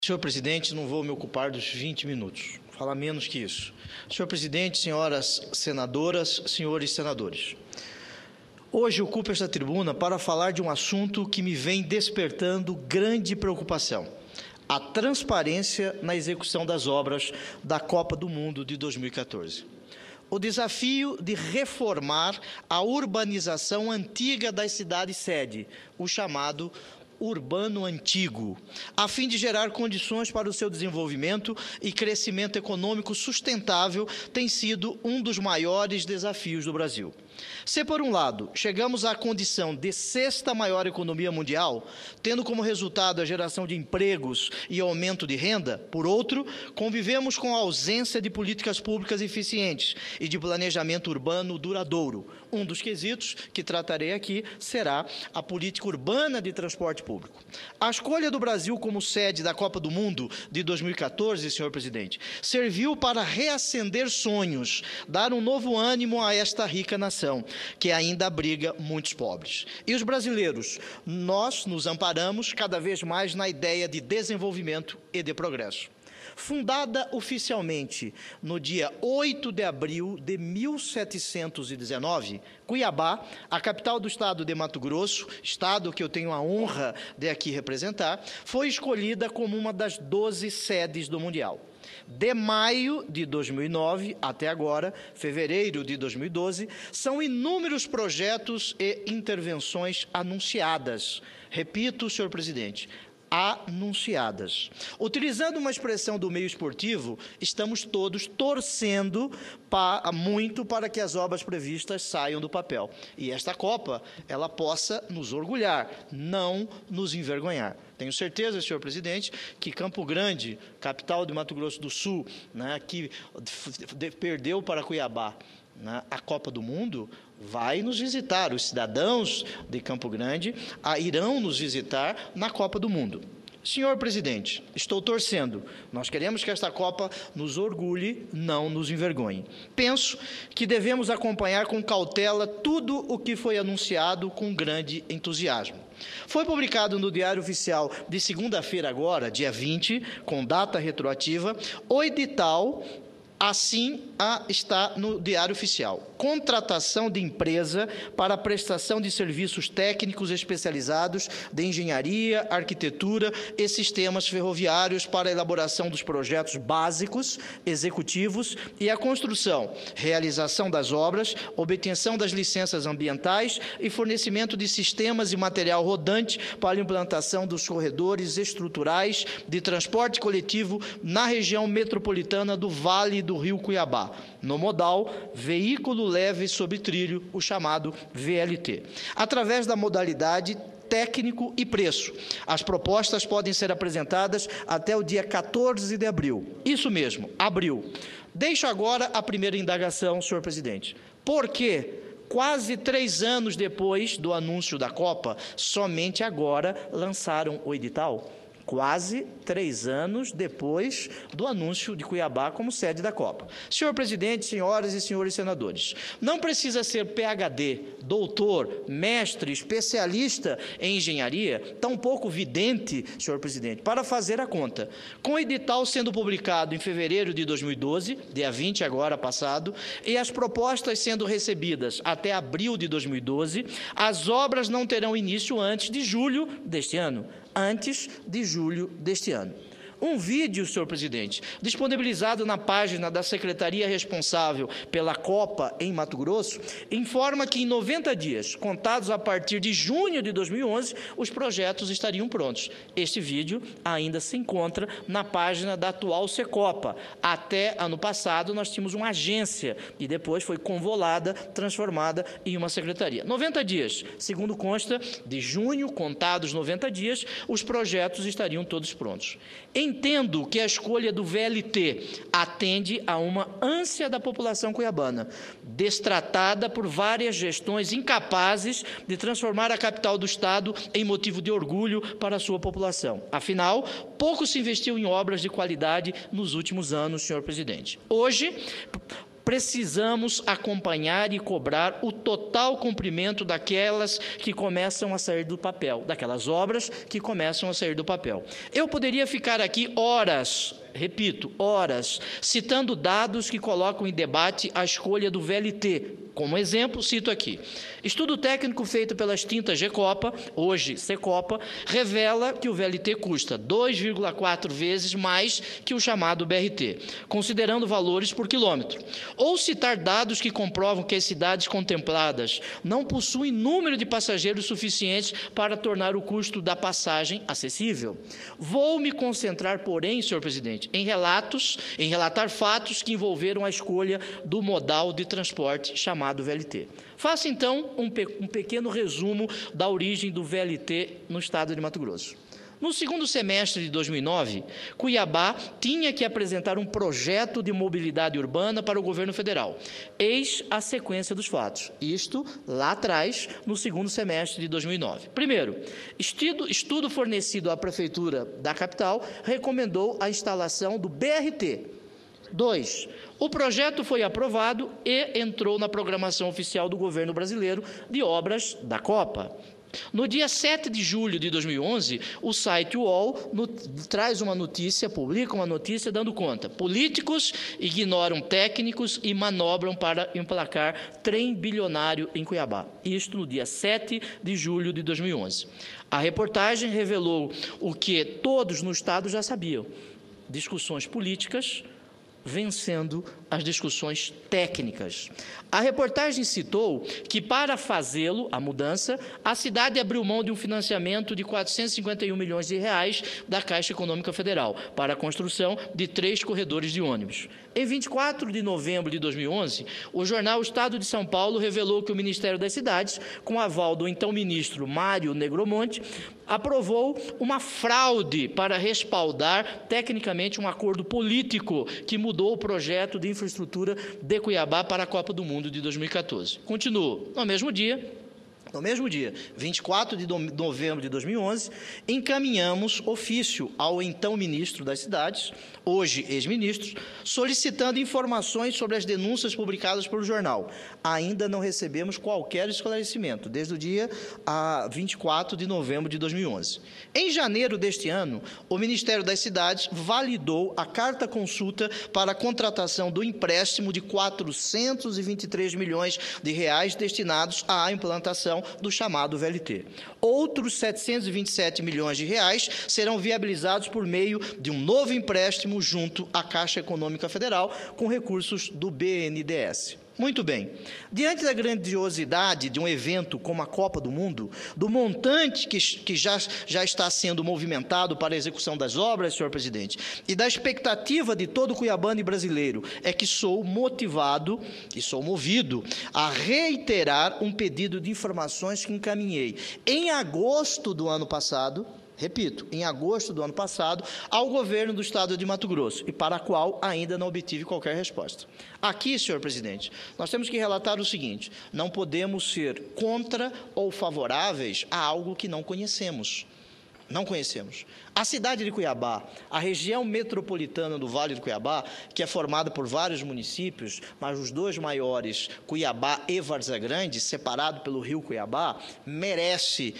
Senhor presidente, não vou me ocupar dos 20 minutos, vou falar menos que isso. Senhor presidente, senhoras senadoras, senhores senadores, hoje ocupo esta tribuna para falar de um assunto que me vem despertando grande preocupação: a transparência na execução das obras da Copa do Mundo de 2014. O desafio de reformar a urbanização antiga das cidades-sede, o chamado urbano antigo, a fim de gerar condições para o seu desenvolvimento e crescimento econômico sustentável, tem sido um dos maiores desafios do Brasil. Se, por um lado, chegamos à condição de sexta maior economia mundial, tendo como resultado a geração de empregos e aumento de renda, por outro, convivemos com a ausência de políticas públicas eficientes e de planejamento urbano duradouro. Um dos quesitos que tratarei aqui será a política urbana de transporte público. A escolha do Brasil como sede da Copa do Mundo de 2014, senhor presidente, serviu para reacender sonhos, dar um novo ânimo a esta rica nação, que ainda abriga muitos pobres. E os brasileiros, nós nos amparamos cada vez mais na ideia de desenvolvimento e de progresso. Fundada oficialmente no dia 8 de abril de 1719, Cuiabá, a capital do estado de Mato Grosso, estado que eu tenho a honra de aqui representar, foi escolhida como uma das 12 sedes do Mundial. De maio de 2009 até agora, fevereiro de 2012, são inúmeros projetos e intervenções anunciadas. Repito, senhor presidente, anunciadas. Utilizando uma expressão do meio esportivo, estamos todos torcendo muito para que as obras previstas saiam do papel. E esta Copa, ela possa nos orgulhar, não nos envergonhar. Tenho certeza, senhor presidente, que Campo Grande, capital de Mato Grosso do Sul, que perdeu para Cuiabá a Copa do Mundo, vai nos visitar. Os cidadãos de Campo Grande irão nos visitar na Copa do Mundo. Senhor presidente, estou torcendo. Nós queremos que esta Copa nos orgulhe, não nos envergonhe. Penso que devemos acompanhar com cautela tudo o que foi anunciado com grande entusiasmo. Foi publicado no Diário Oficial de segunda-feira agora, dia 20, com data retroativa, o edital. Assim está no Diário Oficial: contratação de empresa para prestação de serviços técnicos especializados de engenharia, arquitetura e sistemas ferroviários para a elaboração dos projetos básicos, executivos e a construção, realização das obras, obtenção das licenças ambientais e fornecimento de sistemas e material rodante para a implantação dos corredores estruturais de transporte coletivo na região metropolitana do Vale do Rio Cuiabá, no modal veículo leve sobre trilho, o chamado VLT, através da modalidade técnico e preço. As propostas podem ser apresentadas até o dia 14 de abril. Isso mesmo, abril. Deixo agora a primeira indagação, senhor presidente. Por que, quase 3 anos depois do anúncio da Copa, somente agora lançaram o edital? Quase 3 anos depois do anúncio de Cuiabá como sede da Copa. Senhor presidente, senhoras e senhores senadores, não precisa ser PhD, doutor, mestre, especialista em engenharia, tampouco vidente, senhor presidente, para fazer a conta. Com o edital sendo publicado em fevereiro de 2012, dia 20 agora passado, e as propostas sendo recebidas até abril de 2012, as obras não terão início antes de julho deste ano. Antes de julho deste ano. Um vídeo, senhor presidente, disponibilizado na página da Secretaria responsável pela Copa em Mato Grosso, informa que em 90 dias, contados a partir de junho de 2011, os projetos estariam prontos. Este vídeo ainda se encontra na página da atual Secopa. Até ano passado, nós tínhamos uma agência e depois foi convolada, transformada em uma secretaria. 90 dias, segundo consta, de junho, contados 90 dias, os projetos estariam todos prontos. Entendo que a escolha do VLT atende a uma ânsia da população cuiabana, destratada por várias gestões incapazes de transformar a capital do estado em motivo de orgulho para a sua população. Afinal, pouco se investiu em obras de qualidade nos últimos anos, senhor presidente. Hoje, precisamos acompanhar e cobrar o total cumprimento daquelas que começam a sair do papel, daquelas obras que começam a sair do papel. Eu poderia ficar aqui horas, repito, horas, citando dados que colocam em debate a escolha do VLT. Como exemplo, cito aqui. Estudo técnico feito pela extinta Gecopa, hoje Secopa, revela que o VLT custa 2,4 vezes mais que o chamado BRT, considerando valores por quilômetro. Ou citar dados que comprovam que as cidades contempladas não possuem número de passageiros suficientes para tornar o custo da passagem acessível. Vou me concentrar, porém, senhor presidente, em relatar fatos que envolveram a escolha do modal de transporte chamado VLT. Faça, então, um pequeno resumo da origem do VLT no estado de Mato Grosso. No segundo semestre de 2009, Cuiabá tinha que apresentar um projeto de mobilidade urbana para o governo federal. Eis a sequência dos fatos. Isto lá atrás, no segundo semestre de 2009. Primeiro, estudo fornecido à Prefeitura da capital recomendou a instalação do BRT. 2. O projeto foi aprovado e entrou na programação oficial do governo brasileiro de obras da Copa. No dia 7 de julho de 2011, o site UOL publica uma notícia dando conta: políticos ignoram técnicos e manobram para emplacar trem bilionário em Cuiabá. Isto no dia 7 de julho de 2011. A reportagem revelou o que todos no estado já sabiam: discussões políticas vencendo as discussões técnicas. A reportagem citou que, para fazê-lo, a mudança, a cidade abriu mão de um financiamento de 451 milhões de reais da Caixa Econômica Federal para a construção de 3 corredores de ônibus. Em 24 de novembro de 2011, o jornal Estado de São Paulo revelou que o Ministério das Cidades, com aval do então ministro Mário Negromonte, aprovou uma fraude para respaldar tecnicamente um acordo político que mudou o projeto de infraestrutura de Cuiabá para a Copa do Mundo de 2014. Continuo. No mesmo dia, 24 de novembro de 2011, encaminhamos ofício ao então ministro das Cidades, hoje ex-ministro, solicitando informações sobre as denúncias publicadas pelo jornal. Ainda não recebemos qualquer esclarecimento, desde o dia 24 de novembro de 2011. Em janeiro deste ano, o Ministério das Cidades validou a carta-consulta para a contratação do empréstimo de 423 milhões de reais destinados à implantação do chamado VLT. Outros 727 milhões de reais serão viabilizados por meio de um novo empréstimo junto à Caixa Econômica Federal com recursos do BNDES. Muito bem. Diante da grandiosidade de um evento como a Copa do Mundo, do montante que já está sendo movimentado para a execução das obras, senhor presidente, e da expectativa de todo cuiabano e brasileiro, é que sou movido a reiterar um pedido de informações que encaminhei em agosto do ano passado, repito, em agosto do ano passado, ao governo do estado de Mato Grosso, e para a qual ainda não obtive qualquer resposta. Aqui, senhor presidente, nós temos que relatar o seguinte: não podemos ser contra ou favoráveis a algo que não conhecemos. Não conhecemos. A cidade de Cuiabá, a região metropolitana do Vale do Cuiabá, que é formada por vários municípios, mas os dois maiores, Cuiabá e Várzea Grande, separado pelo rio Cuiabá, merece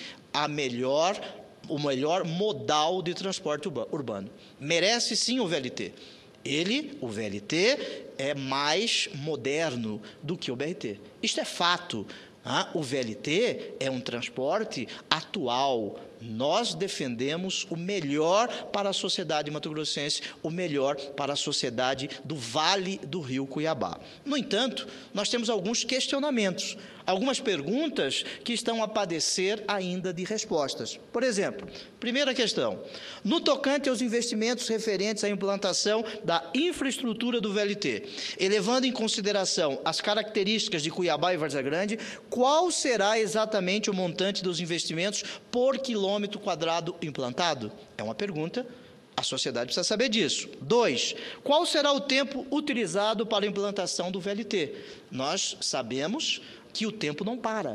o melhor modal de transporte urbano. Merece sim o VLT. O VLT, é mais moderno do que o BRT. Isto é fato. O VLT é um transporte atual. Nós defendemos o melhor para a sociedade mato-grossense, o melhor para a sociedade do Vale do Rio Cuiabá. No entanto, nós temos alguns questionamentos, algumas perguntas que estão a padecer ainda de respostas. Por exemplo, primeira questão: no tocante aos investimentos referentes à implantação da infraestrutura do VLT, elevando em consideração as características de Cuiabá e Várzea Grande, qual será exatamente o montante dos investimentos por quilômetro quadrado implantado? É uma pergunta, a sociedade precisa saber disso. 2, qual será o tempo utilizado para a implantação do VLT? Nós sabemos que o tempo não para.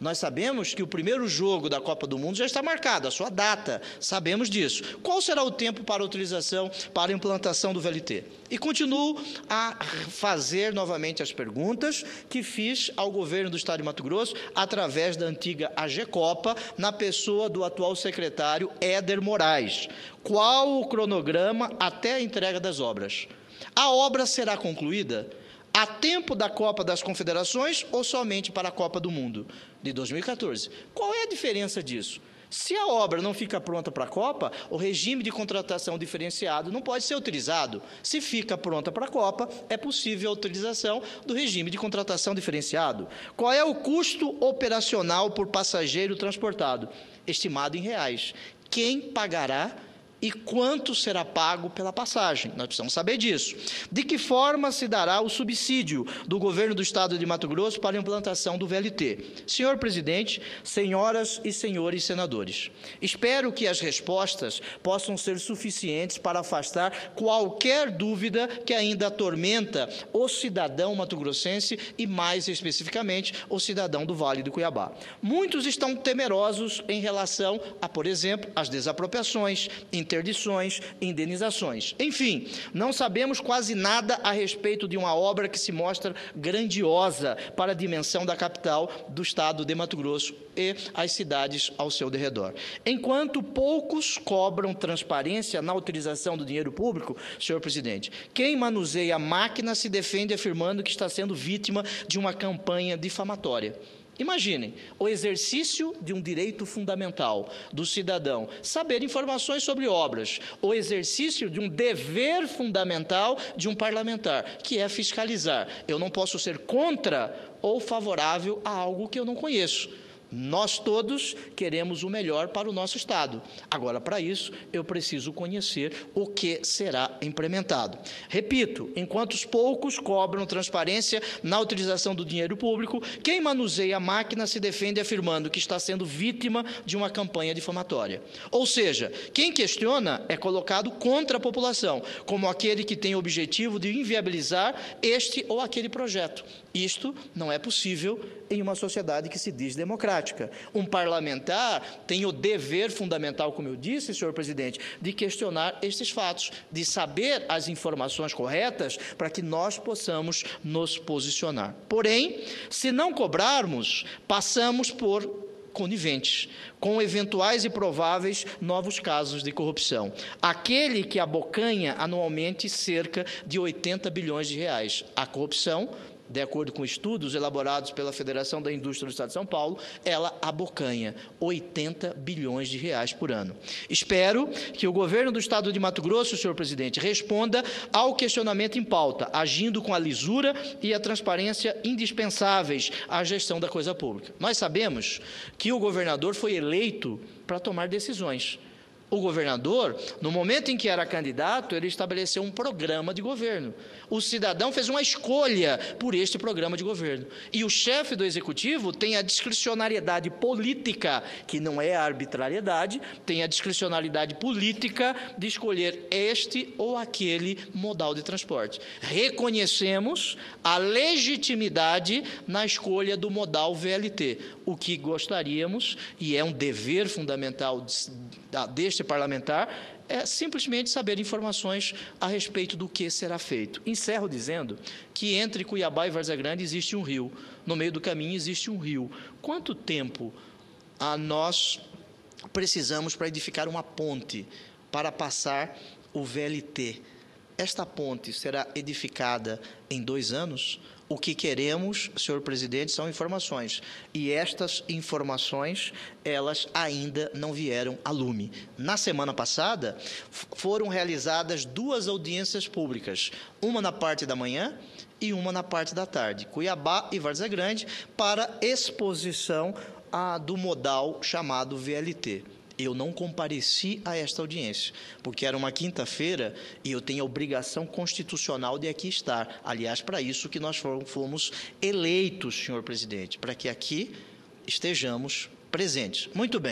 Nós sabemos que o primeiro jogo da Copa do Mundo já está marcado, a sua data, sabemos disso. Qual será o tempo para a utilização, para a implantação do VLT? E continuo a fazer novamente as perguntas que fiz ao governo do Estado de Mato Grosso, através da antiga AGCOPA, na pessoa do atual secretário Éder Moraes. Qual o cronograma até a entrega das obras? A obra será concluída a tempo da Copa das Confederações ou somente para a Copa do Mundo de 2014? Qual é a diferença disso? Se a obra não fica pronta para a Copa, o regime de contratação diferenciado não pode ser utilizado. Se fica pronta para a Copa, é possível a utilização do regime de contratação diferenciado. Qual é o custo operacional por passageiro transportado? Estimado em reais. Quem pagará e quanto será pago pela passagem? Nós precisamos saber disso. De que forma se dará o subsídio do governo do Estado de Mato Grosso para a implantação do VLT? Senhor presidente, senhoras e senhores senadores, espero que as respostas possam ser suficientes para afastar qualquer dúvida que ainda atormenta o cidadão mato-grossense e, mais especificamente, o cidadão do Vale do Cuiabá. Muitos estão temerosos em relação a, por exemplo, as desapropriações, interdições, indenizações. Enfim, não sabemos quase nada a respeito de uma obra que se mostra grandiosa para a dimensão da capital do estado de Mato Grosso e as cidades ao seu derredor. Enquanto poucos cobram transparência na utilização do dinheiro público, senhor presidente, quem manuseia a máquina se defende afirmando que está sendo vítima de uma campanha difamatória. Imaginem o exercício de um direito fundamental do cidadão, saber informações sobre obras, o exercício de um dever fundamental de um parlamentar, que é fiscalizar. Eu não posso ser contra ou favorável a algo que eu não conheço. Nós todos queremos o melhor para o nosso Estado. Agora, para isso, eu preciso conhecer o que será implementado. Repito, enquanto os poucos cobram transparência na utilização do dinheiro público, quem manuseia a máquina se defende afirmando que está sendo vítima de uma campanha difamatória. Ou seja, quem questiona é colocado contra a população, como aquele que tem o objetivo de inviabilizar este ou aquele projeto. Isto não é possível em uma sociedade que se diz democrática. Um parlamentar tem o dever fundamental, como eu disse, senhor presidente, de questionar estes fatos, de saber as informações corretas para que nós possamos nos posicionar. Porém, se não cobrarmos, passamos por coniventes, com eventuais e prováveis novos casos de corrupção. Aquele que abocanha anualmente cerca de 80 bilhões de reais. A corrupção, de acordo com estudos elaborados pela Federação da Indústria do Estado de São Paulo, ela abocanha 80 bilhões de reais por ano. Espero que o governo do Estado de Mato Grosso, senhor presidente, responda ao questionamento em pauta, agindo com a lisura e a transparência indispensáveis à gestão da coisa pública. Nós sabemos que o governador foi eleito para tomar decisões. O governador, no momento em que era candidato, ele estabeleceu um programa de governo. O cidadão fez uma escolha por este programa de governo. E o chefe do executivo tem a discricionariedade política, que não é a arbitrariedade, tem a discricionariedade política de escolher este ou aquele modal de transporte. Reconhecemos a legitimidade na escolha do modal VLT. O que gostaríamos, e é um dever fundamental deste parlamentar, é simplesmente saber informações a respeito do que será feito. Encerro dizendo que entre Cuiabá e Várzea Grande existe um rio, no meio do caminho existe um rio. Quanto tempo nós precisamos para edificar uma ponte para passar o VLT? Esta ponte será edificada em 2 anos? O que queremos, senhor presidente, são informações. E estas informações, elas ainda não vieram a lume. Na semana passada, foram realizadas 2 audiências públicas, uma na parte da manhã e uma na parte da tarde, Cuiabá e Várzea Grande, para exposição do modal chamado VLT. Eu não compareci a esta audiência, porque era uma quinta-feira e eu tenho a obrigação constitucional de aqui estar. Aliás, para isso que nós fomos eleitos, senhor presidente, para que aqui estejamos presentes. Muito bem.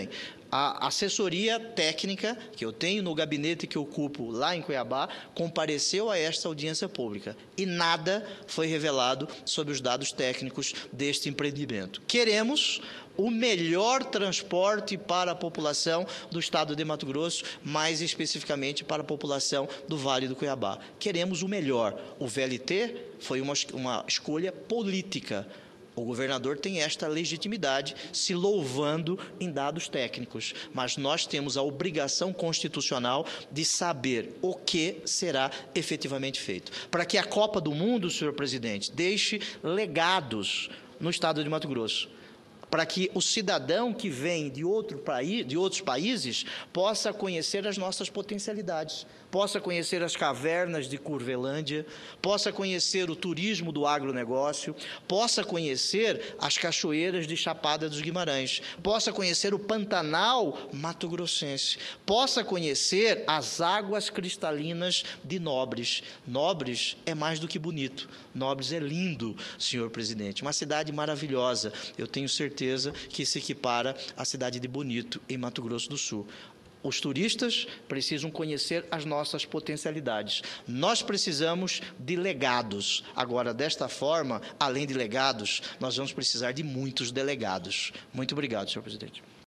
A assessoria técnica que eu tenho no gabinete que eu ocupo lá em Cuiabá compareceu a esta audiência pública e nada foi revelado sobre os dados técnicos deste empreendimento. Queremos o melhor transporte para a população do estado de Mato Grosso, mais especificamente para a população do Vale do Cuiabá. Queremos o melhor. O VLT foi uma escolha política. O governador tem esta legitimidade, se louvando em dados técnicos, mas nós temos a obrigação constitucional de saber o que será efetivamente feito. Para que a Copa do Mundo, senhor presidente, deixe legados no estado de Mato Grosso. Para que o cidadão que vem de outros países possa conhecer as nossas potencialidades, possa conhecer as cavernas de Curvelândia, possa conhecer o turismo do agronegócio, possa conhecer as cachoeiras de Chapada dos Guimarães, possa conhecer o Pantanal mato-grossense, possa conhecer as águas cristalinas de Nobres. Nobres é mais do que bonito, Nobres é lindo, senhor presidente, uma cidade maravilhosa, eu tenho certeza que se equipara à cidade de Bonito, em Mato Grosso do Sul. Os turistas precisam conhecer as nossas potencialidades. Nós precisamos de legados. Agora, desta forma, além de legados, nós vamos precisar de muitos delegados. Muito obrigado, senhor presidente.